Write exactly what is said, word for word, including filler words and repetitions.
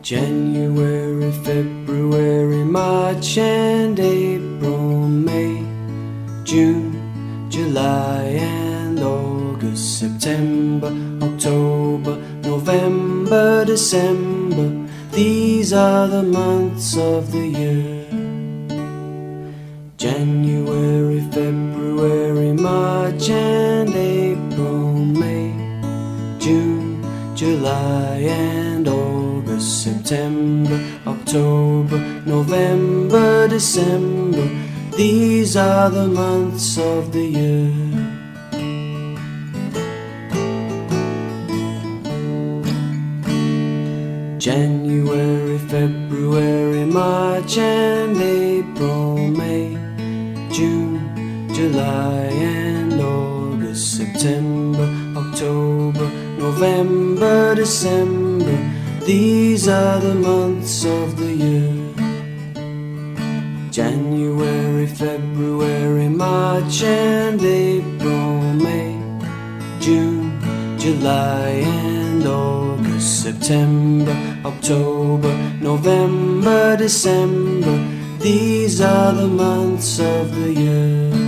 January, February, March and April, May, June, July and August, September, October, November, December. These are the months of the year. January, February, March and April, May, June, July and August, September, October, November, December. These are the months of the year. January, February, March and April, May, June, July and August, September, October, November, December. These are the months of the year. January, February, March and April, May, June, July and August, September, October, November, December. These are the months of the year.